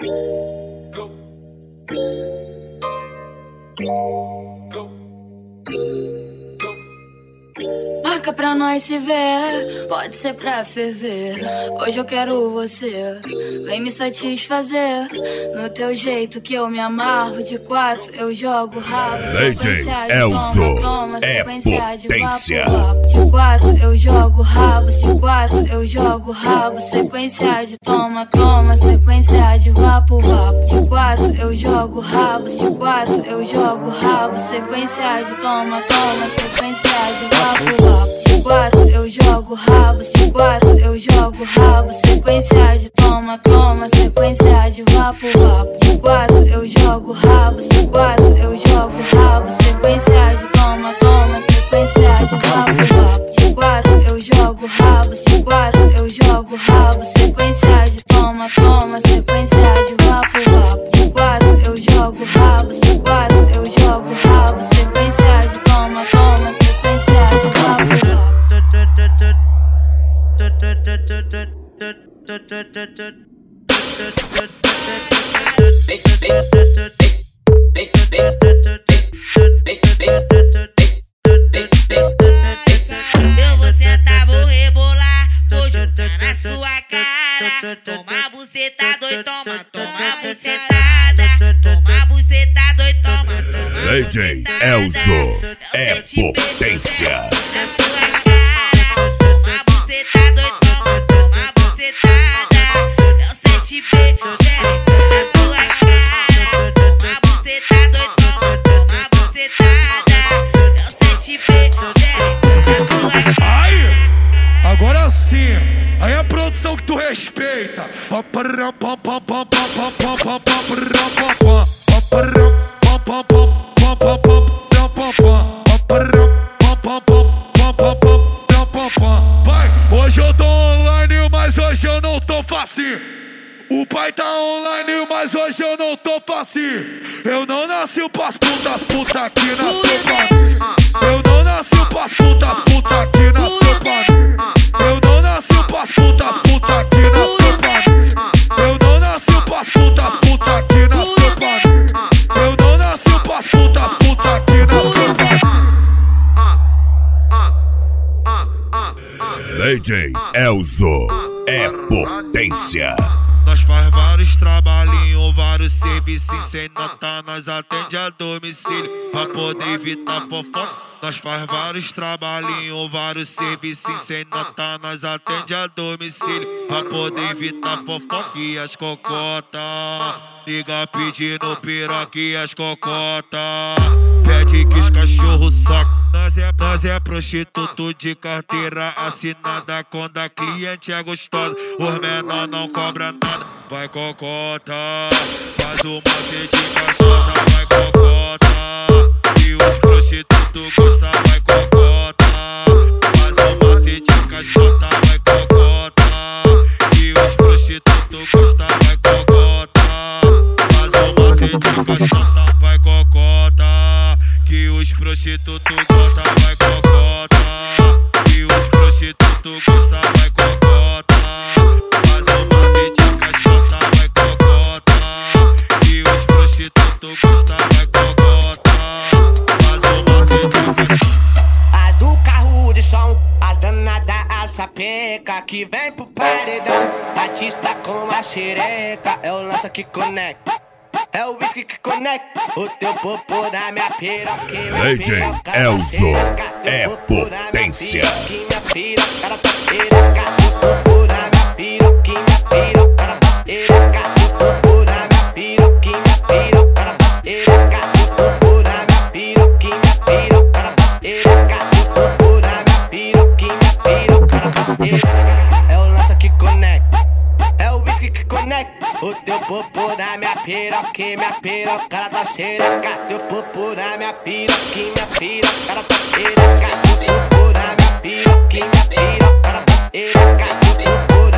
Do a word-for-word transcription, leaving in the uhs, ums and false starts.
Go. Go. Go. Marca pra nós se ver, pode ser pra ferver. Hoje eu quero você, vem me satisfazer. No teu jeito que eu me amarro, de quatro eu jogo rabo. D J Elzo, toma, é sequência de potência. vapo, vapo. De quatro eu jogo rabos, de quatro eu jogo rabo. Sequência de toma, toma, sequência de vapo, vapo. De quatro eu jogo rabos, de quatro eu jogo rabo. Sequência de toma, toma, sequência de vapo, vapo. De quatro eu jogo rabos, de quatro eu jogo rabos. Sequência de toma, toma, sequência de vapo, vapo. De quatro eu jogo rabos, de quatro eu jogo rabos. Sequência de toma, toma, sequência de vapo, vapo. De quatro eu jogo rabos, de quatro eu jogo rabos. Sequência de toma, toma, sequência de vapo, vapo. De quatro eu jogo rabos, de quatro eu jogo rabos. Sequência de toma, toma, sequência de vapo, vapo. Eu vou sentar, vou rebolar, vou jogar na sua cara. Toma buceta, doido, toma, toma bucetada. Toma buceta, doido, toma, toma D J Elzo, é potência. na sua cara. Toma buceta, doido, toma, toma bucetada. Eu senti bem, na sua cara. Toma buceta, doido, toma, toma bucetada. Eu senti bem, na sua cara. Aí, agora sim, aí a produção que tu respeita. Vai, hoje eu tô online, mas hoje eu não tô facinho. O pai tá online, mas hoje eu não tô facinho. Eu não nasci pras putas, puta aqui nasceu pra mim. Eu não nasci pras putas, puta aqui nasceu pra mim. Eu não nasci pras putas, puta aqui nasceu pra mim. Eu não nasci pras putas, puta aqui nasceu pra mim. Eu não nasci pras putas, puta aqui nasceu pra mim. D J Elzo, é potência. Nós faz vários trabalhinhos, vários serviços sem nota, nós atende a domicílio pra poder evitar fofoca. Nós faz vários trabalhinhos, vários serviços sem nota, nós atende a domicílio pra poder evitar fofoca. E as cocota, liga pedindo piroca e as cocota, pede que os cachorros socam. Nós é, nós é prostituto de carteira assinada, quando a cliente é gostosa, os menor não cobra nada. Vai cocota, faz uma dedicação, vai cocota, e os prostitutos gostam, vai cocota, faz uma dedicação, vai cocota, e os prostitutos gostam, vai cocota, faz uma dedicação, vai cocota, que os prostitutos gostam, vai cocota, e os prostitutos gostam, vai cocota, faz uma dedicação, vai cocota, e os prostitutos gostam, vai cocota, faz uma dedicação. As do carro de som, as danadas, a sapeca que vem pro paredão. Batista com a xereca, é o lança que conecta. É o whisky que conecta o teu popô na minha piroca. D J Elzo, é potência. Minha piroca na tua piroca, o popô na minha piroca, minha piroca na tua piroca, o popô na minha piroca, minha piroca na tua piroca, o popô na minha piroca, minha piroca na tua piroca, o popô na minha piroca, minha piroca na tua piroca. É o lança que conecta, é o whisky que conecta o teu popô na minha piroca, minha piroca na tua xereca. Teu popô na minha piroca, minha piroca na tua xereca. O popô na minha piroca, minha piroca na tua xereca. O popô